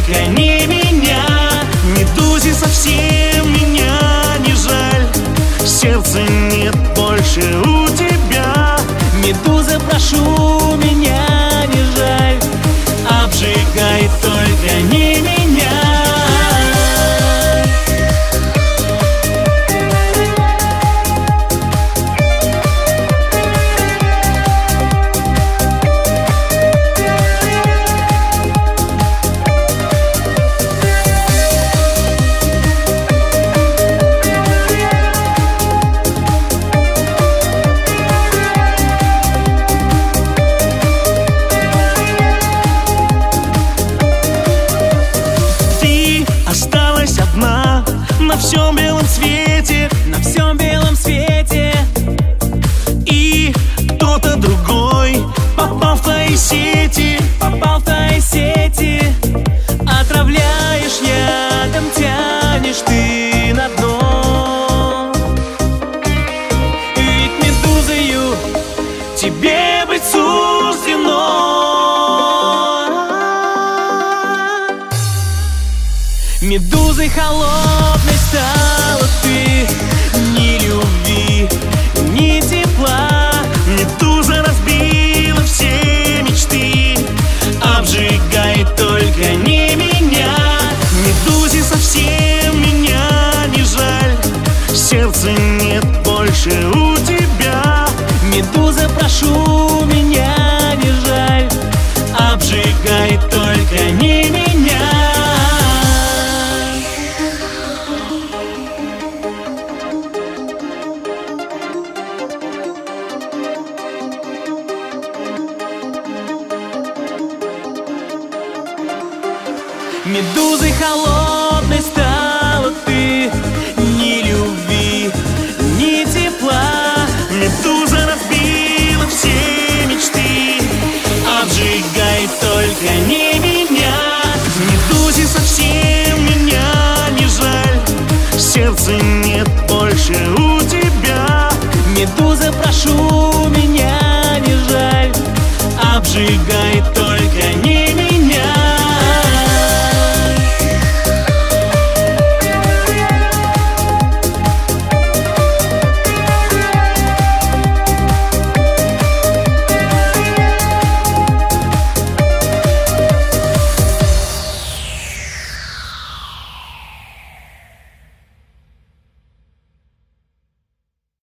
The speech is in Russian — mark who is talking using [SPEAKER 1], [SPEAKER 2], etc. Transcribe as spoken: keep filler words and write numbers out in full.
[SPEAKER 1] только не меня. Медузе совсем меня не жаль, сердца нет больше у тебя. Медуза, прошу, меня не жаль, обжигай только не меня. На всем белом свете, на всем белом свете, и кто-то другой попал в твои сети, попал в твои сети. Отравляешь ядом, тянешь ты на дно. Ведь медузою тебе быть суждено. Медузой холодной стала ты, ни любви, ни тепла. Медуза разбила все мечты, обжигай только не меня. Медузе совсем меня не жаль, сердца нет больше у тебя. Медуза, прошу, меня не жаль, обжигай только не меня. Медузой холодной стала ты, ни любви, ни тепла. Медуза разбила все мечты, обжигай только не